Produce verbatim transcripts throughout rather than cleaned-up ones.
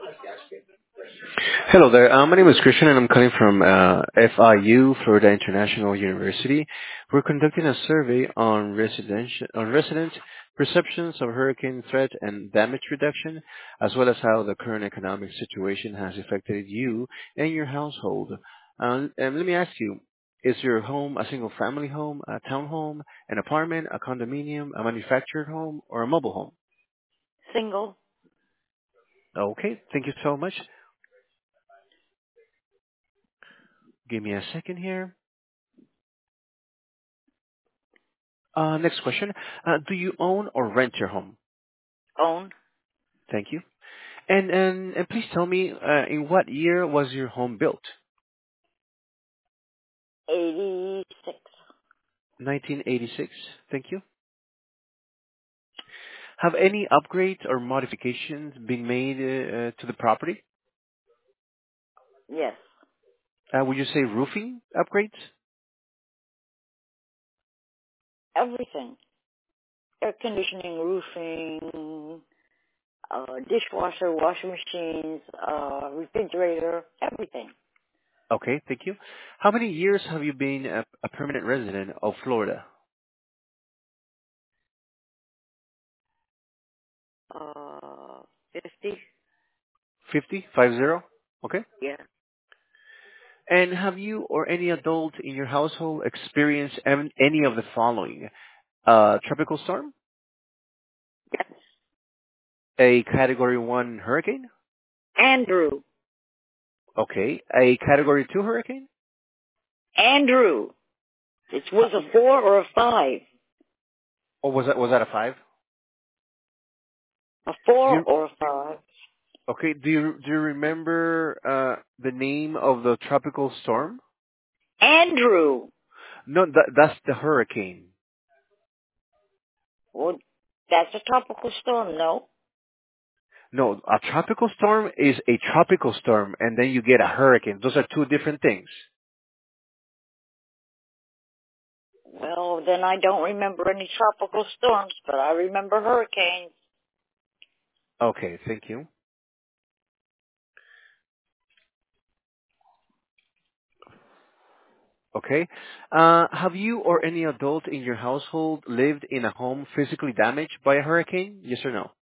Hello there. Uh, my name is Christian, and I'm calling from uh, F I U, Florida International University. We're conducting a survey on residential on resident perceptions of hurricane threat and damage reduction, as well as how the current economic situation has affected you and your household. Uh, and let me ask you: Is your home a single-family home, a townhome, an apartment, a condominium, a manufactured home, or a mobile home? Single. Okay, thank you so much. Give me a second here. Uh, next question. Uh, do you own or rent your home? Own. Thank you. And and, and please tell me, uh, in what year was your home built? eighty-six. nineteen eighty-six. Thank you. Have any upgrades or modifications been made uh, to the property? Yes. Uh, would you say roofing upgrades? Everything. Air conditioning, roofing, uh, dishwasher, washing machines, uh, refrigerator, everything. Okay, thank you. How many years have you been a, a permanent resident of Florida? Uh, fifty? Fifty, five zero. Okay. Yeah. And have you or any adult in your household experienced em- any of the following? Uh, tropical storm? Yes. A Category one hurricane? Andrew. Okay. A Category two hurricane? Andrew. It was How, a four or a five. or was that was that a five? A Do four you, or a five. okay. Do you do you remember uh, the name of the tropical storm? Andrew. No, that, that's the hurricane. Well, that's a tropical storm, no? No, a tropical storm is a tropical storm, and then you get a hurricane. Those are two different things. Well, then I don't remember any tropical storms, but I remember hurricanes. Okay, thank you. Okay. Uh, have you or any adult in your household lived in a home physically damaged by a hurricane? Yes or no?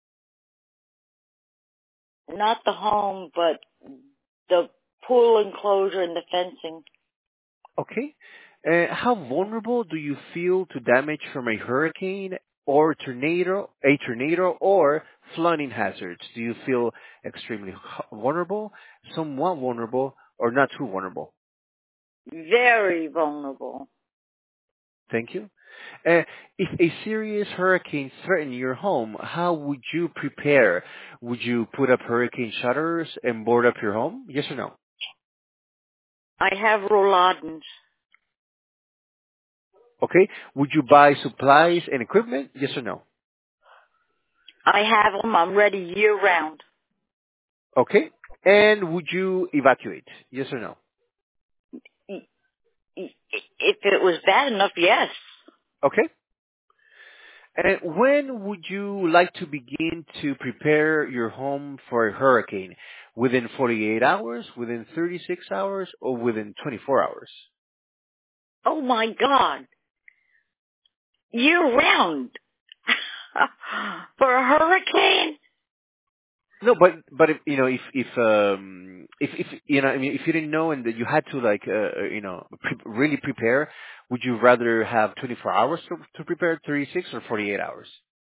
Not the home, but the pool enclosure and the fencing. Okay. Uh, how vulnerable do you feel to damage from a hurricane or tornado, a tornado or flooding hazards? Do you feel extremely h- vulnerable, somewhat vulnerable, or not too vulnerable? Very vulnerable. Thank you. Uh, if a serious hurricane threatened your home, how would you prepare? Would you put up hurricane shutters and board up your home? Yes or no? I have Rolladins. Okay. Would you buy supplies and equipment? Yes or no? I have them. I'm ready year round. Okay. And would you evacuate? Yes or no? E- e- If it was bad enough, yes. Okay. And when would you like to begin to prepare your home for a hurricane? Within forty-eight hours, within thirty-six hours, or within twenty-four hours? Oh my God. Year round. For a hurricane? No, but but if, you know, if if um if if you know, I mean, if you didn't know and that you had to like uh, uh, you know pre- really prepare, would you rather have twenty-four hours to to prepare, thirty-six or forty-eight hours?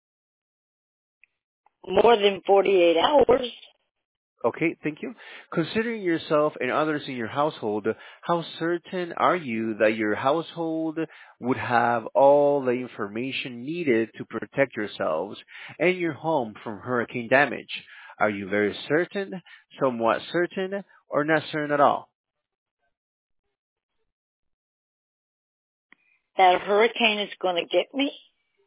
More than forty-eight hours. Okay, thank you. Considering yourself and others in your household, how certain are you that your household would have all the information needed to protect yourselves and your home from hurricane damage? Are you very certain, somewhat certain, or not certain at all? That hurricane is going to get me?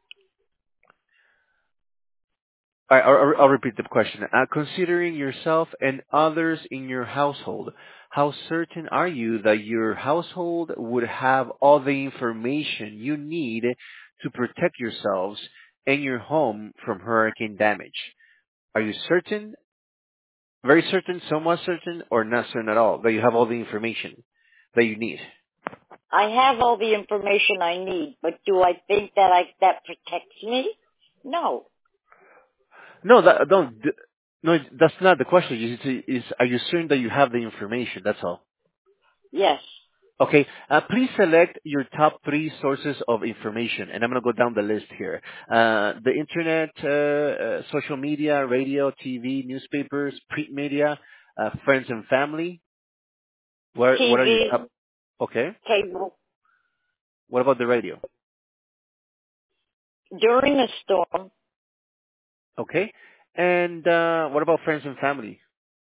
I- I'll, I'll repeat the question. Uh, considering yourself and others in your household, how certain are you that your household would have all the information you need to protect yourselves and your home from hurricane damage? Are you certain, Very certain, somewhat certain, or not certain at all that you have all the information that you need? I have all the information I need, but do I think that I that protects me? No. No, that, no, th- no, that's not the question. Is, is are you certain that you have the information? That's all. Yes. Okay. Uh, please select your top three sources of information, and I'm going to go down the list here. Uh, the internet, uh, uh, social media, radio, T V, newspapers, print media, uh, friends and family. Where, what are your T V, top? Okay. cable. What about the radio? During a storm, Okay. And uh, what about friends and family?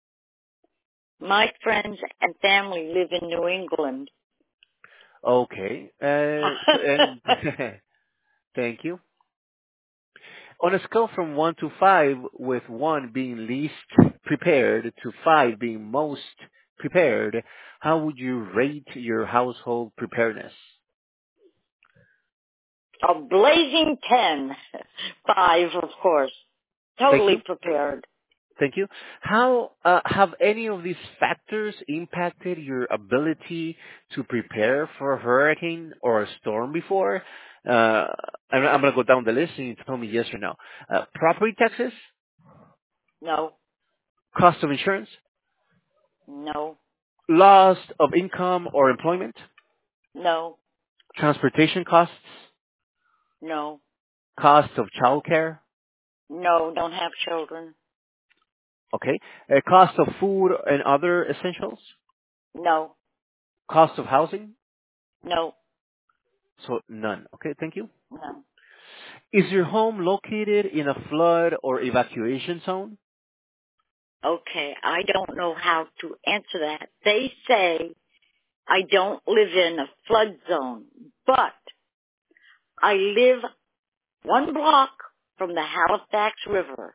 my friends and family live in New England. Okay. Uh, so, and thank you. On a scale from one to five, with one being least prepared to five being most prepared, how would you rate your household preparedness? A blazing ten. Five, of course. Thank Totally you. prepared. Thank you. How uh, have any of these factors impacted your ability to prepare for a hurricane or a storm before? Uh, I'm, I'm going to go down the list and you tell me yes or no. Uh, property taxes, No. cost of insurance, No. loss of income or employment, No. transportation costs, No. cost of childcare, No. Don't have children. okay, uh, cost of food and other essentials, No. cost of housing, No. so none. Okay, thank you. No. Is your home located in a flood or evacuation zone? Okay, I don't know how to answer that. They say I don't live in a flood zone, but I live one block from the Halifax River.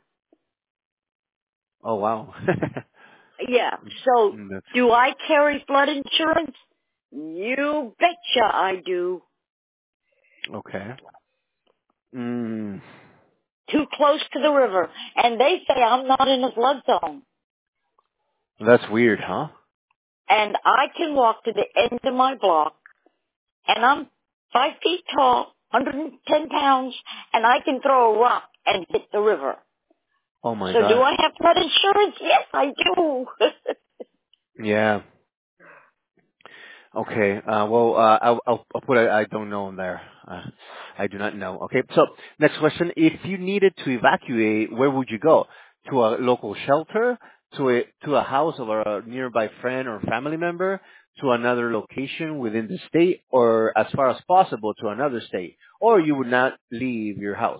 Oh wow. Yeah, so Mm, That's do I carry flood insurance? You betcha I do. okay. Mm, Too close to the river. And they say I'm not in a flood zone. that's weird, huh? And I can walk to the end of my block, and I'm five feet tall, one hundred ten pounds, and I can throw a rock and hit the river. Oh my So do god. I have flood insurance? Yes, I do. Yeah. Okay. Uh, well, uh, I'll, I'll, I'll put I I don't know in there. Uh, I do not know. Okay. So next question: if you needed to evacuate, where would you go? To a local shelter, to a to a house of a nearby friend or family member, to another location within the state, or as far as possible to another state, or you would not leave your house.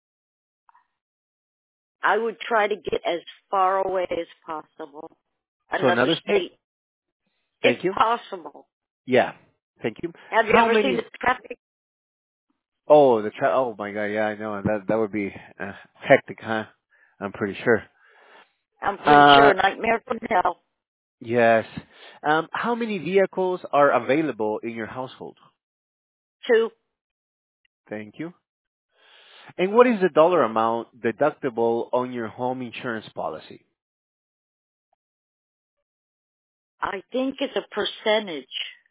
I would try to get as far away as possible. To Another another state. state, if Thank you. possible. Yeah. Thank you. Have you How ever seen many? the traffic? Oh, the tra- oh my god, yeah, I know. That that would be uh, hectic, huh? I'm pretty sure. I'm pretty sure Uh, a nightmare from hell. yes. Um, how many vehicles are available in your household? Two, Thank you. And what is the dollar amount deductible on your home insurance policy? I think it's a percentage.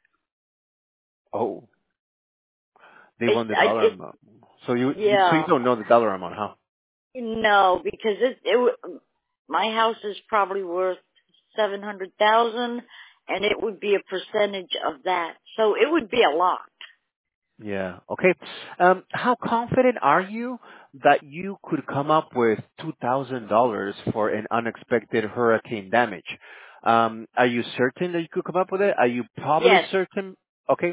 Oh, they It, want the I, dollar it, amount. So you, you so you yeah, don't know the dollar amount, huh? no, because it, it, w- my house is probably worth seven hundred thousand, and it would be a percentage of that. So it would be a lot. Yeah. Okay. Um, how confident are you that you could come up with two thousand dollars for an unexpected hurricane damage? Um, are you certain that you could come up with it? Are you probably Yes, certain? Okay.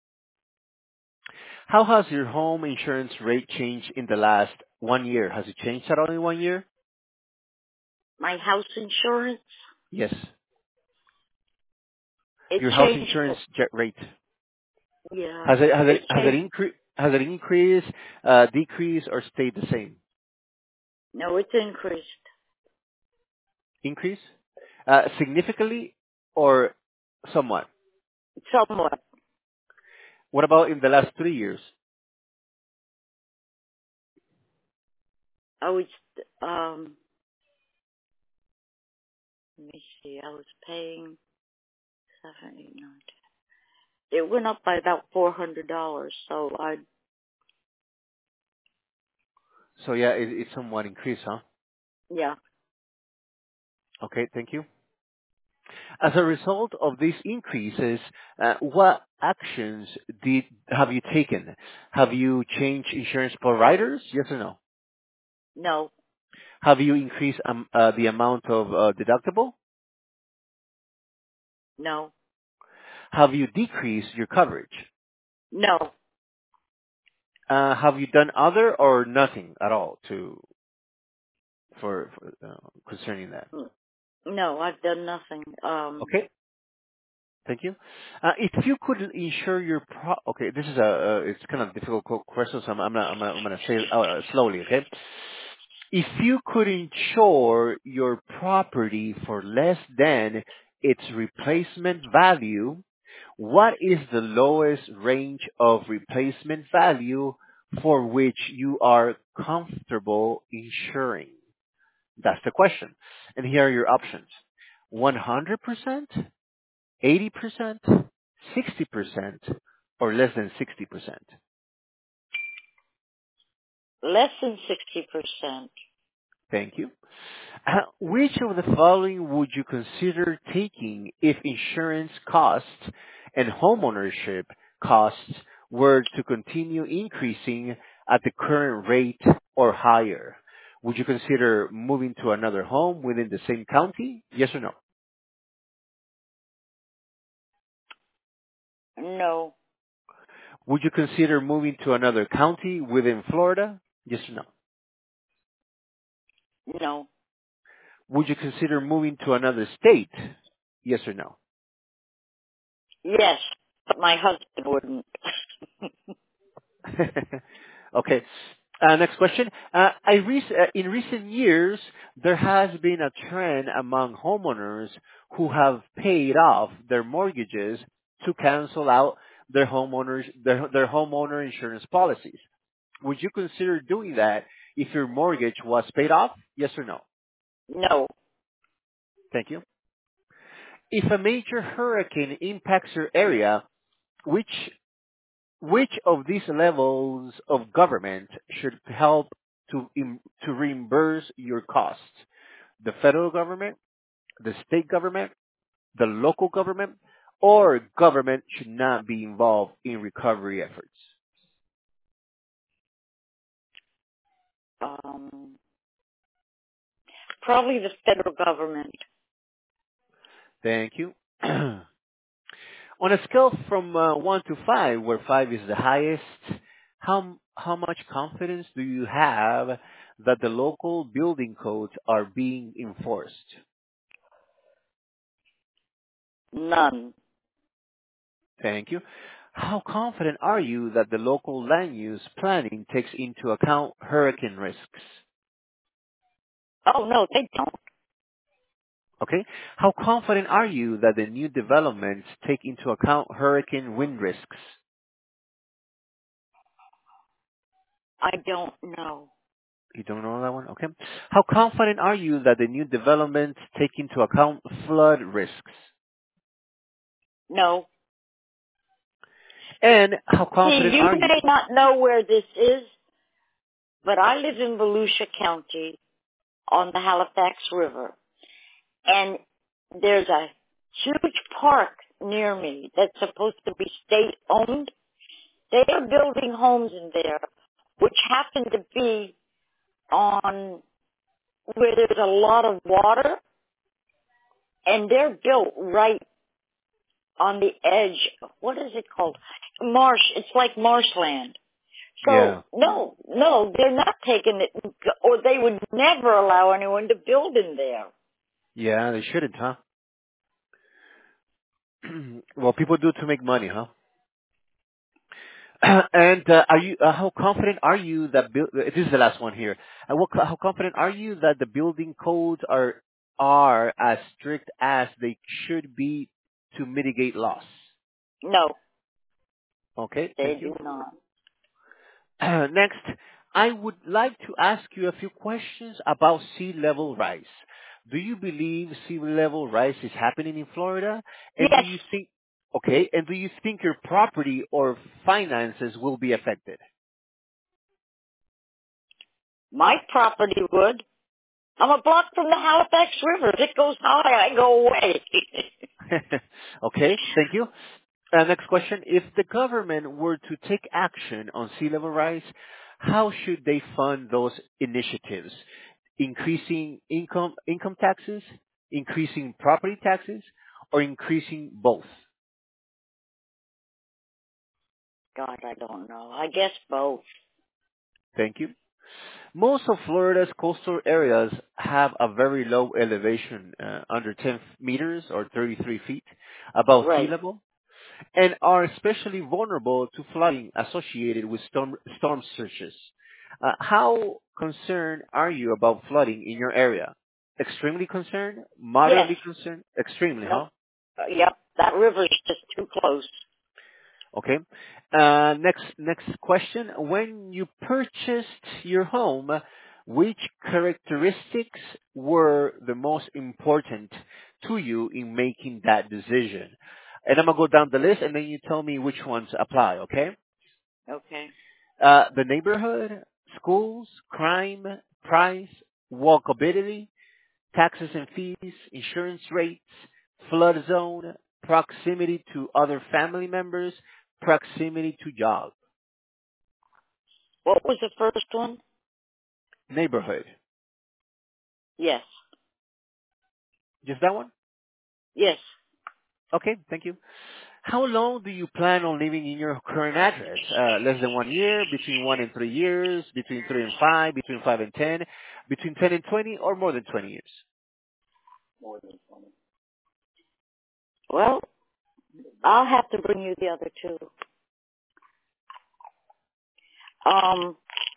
How has your home insurance rate changed in the last one year? Has it changed at all in one year? my house insurance, Yes. it Your house changed. insurance jet rate Yeah, has it has it it has it changed. increased has it increased, uh, decreased, or stayed the same? No, it's increased Increase? Uh, significantly or somewhat? somewhat. What about in the last three years? Oh, it's um, Let me see. I was paying seven, eight, nine, ten. It went up by about four hundred dollars. So I, So yeah, it, it's somewhat increased, huh? yeah, Okay, thank you. As a result of these increases, uh, what actions did have you taken? Have you changed insurance providers? Yes or no? no, Have you increased um, uh, the amount of uh, deductible? no, Have you decreased your coverage? no, Uh, have you done other or nothing at all to for, for uh, concerning that? Mm, no. I've done nothing. Um, Okay. Thank you. Uh, If you could insure your pro... Okay, this is a, uh, it's kind of difficult qu- question, so I'm I'm gonna I'm gonna I'm gonna say it uh, slowly, okay? If you could insure your property for less than its replacement value, what is the lowest range of replacement value for which you are comfortable insuring? That's the question. And here are your options. one hundred percent, eighty percent, sixty percent, or less than sixty percent? less than sixty percent. Thank you. Uh, which of the following would you consider taking if insurance costs and homeownership costs were to continue increasing at the current rate or higher? Would you consider moving to another home within the same county? Yes or no? No, Would you consider moving to another county within Florida? Yes or no? no. Would you consider moving to another state? Yes or no? Yes, but my husband wouldn't. Okay. Uh, Next question. Uh, I rec- uh, In recent years, there has been a trend among homeowners who have paid off their mortgages to cancel out their homeowners their their homeowner insurance policies. Would you consider doing that if your mortgage was paid off? Yes or no? No, Thank you. If a major hurricane impacts your area, which Which of these levels of government should help to im- to reimburse your costs? The federal government, the state government, the local government, or government should not be involved in recovery efforts? um, probably the federal government. Thank you. On a scale from uh, one to five, where five is the highest, how how much confidence do you have that the local building codes are being enforced? None. Thank you. How confident are you that the local land use planning takes into account hurricane risks? Oh no, they don't. Okay. How confident are you that the new developments take into account hurricane wind risks? I don't know. You don't know that one? Okay. How confident are you that the new developments take into account flood risks? No. And how See, confident you are you? may not know where this is, but I live in Volusia County on the Halifax River, and there's a huge park near me that's supposed to be state owned. They are building homes in there, which happen to be on where there's a lot of water, and they're built right on the edge. What is it called? Marsh. It's like marshland. So, Yeah. no, no, they're not taking it, or they would never allow anyone to build in there. Yeah, they shouldn't, huh? Well, people do to make money, huh? And uh, are you? Uh, how confident are you that buil- this is the last one here? Uh, what, how confident are you that the building codes are are as strict as they should be to mitigate loss? No, Okay, they thank do you. not. Next, I would like to ask you a few questions about sea level rise. Do you believe sea level rise is happening in Florida? And do Yes, you think, okay, and do you think your property or finances will be affected? my property would. I'm a block from the Halifax River. If it goes high, I go away. Okay, thank you. Uh, next question. If the government were to take action on sea level rise, how should they fund those initiatives? Increasing income, income taxes, increasing property taxes, or increasing both? God, I don't know. I guess both. Thank you. Most of Florida's coastal areas have a very low elevation, uh, under ten meters or thirty-three feet above sea Right. level, and are especially vulnerable to flooding associated with storm, storm surges. Uh, how concerned are you about flooding in your area? Extremely concerned? Yes. Moderately concerned? Extremely, Nope. huh? Uh, yep. That river's just too close. Okay. Uh, next, next question. When you purchased your home, which characteristics were the most important to you in making that decision? And I'm gonna go down the list, and then you tell me which ones apply. Okay. Okay. Uh, the neighborhood, schools, crime, price, walkability, taxes and fees, insurance rates, flood zone, proximity to other family members, proximity to job. What was the first one? Neighborhood. Yes. Just that one? Yes. Okay, thank you. How long do you plan on living in your current address? Uh, less than one year, between one and three years, between three and five, between five and ten, between ten and twenty, or more than twenty years? Well, I'll have to bring you the other two. Um,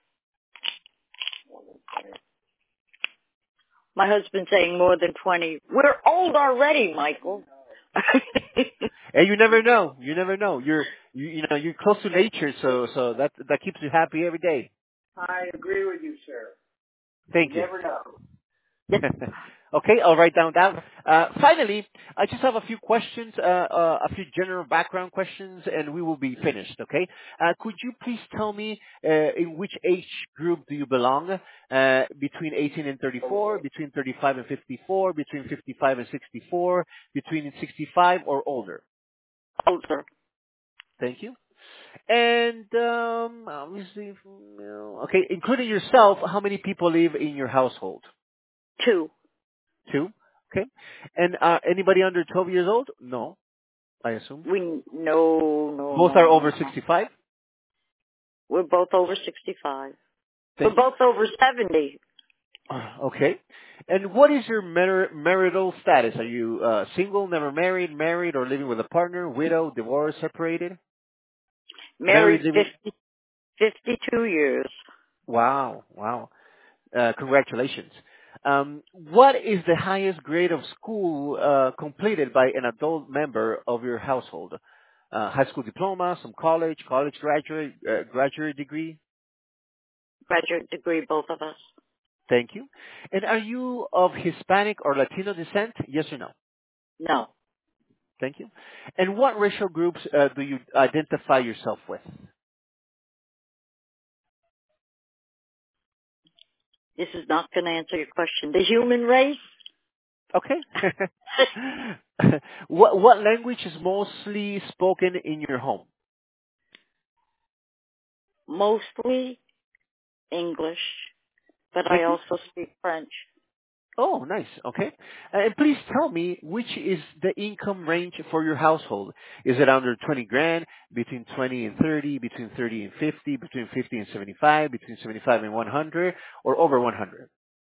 my husband's saying more than twenty. We're old already, Michael. And you never know. You never know. You're, you, you know, you're close to nature, so, so that, that keeps you happy every day. I agree with you, sir. You Thank you. never know. Okay, I'll write down that. Uh, finally, I just have a few questions, uh, uh, a few general background questions, and we will be finished. Okay? Uh, could you please tell me uh, in which age group do you belong? Uh, between eighteen and thirty-four, between thirty-five and fifty-four, between fifty-five and sixty-four, between sixty-five or older? Older. Thank you. And um, obviously, no. Okay, including yourself, how many people live in your household? Two. Two. Okay. And uh, anybody under twelve years old? No, I assume. We, no, no, Both no, are no, over no. sixty-five. We're both over sixty-five. We're Thank you. both over seventy. Uh, Okay. And what is your mar- marital status? Are you uh, single, never married, married, or living with a partner, widow, divorced, separated? Married Married, living. fifty, fifty-two years. Wow, wow. Uh, congratulations. Um, what is the highest grade of school uh, completed by an adult member of your household? Uh, high school diploma, some college, college graduate, uh, graduate degree. Graduate degree, both of us. Thank you. And are you of Hispanic or Latino descent? Yes or no? No. Thank you. And what racial groups uh, do you identify yourself with? This is not going to answer your question. The human race? Okay. what what language is mostly spoken in your home? Mostly English, but I Thank you. also speak French. Oh, nice. Okay. Uh, And please tell me, which is the income range for your household? Is it under twenty grand, between twenty and thirty, between thirty and fifty, between fifty and seventy-five, between seventy-five and one hundred, or over one hundred?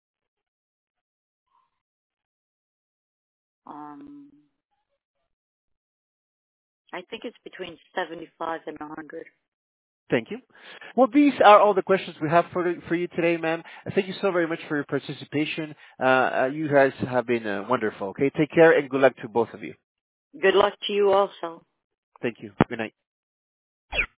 Um, I think it's between seventy-five and one hundred. Thank you. Well, these are all the questions we have for for you today, ma'am. Uh, Thank you so very much for your participation. Uh, uh, you guys have been uh, wonderful. Okay, take care and good luck to both of you. Good luck to you also. Thank you. Good night.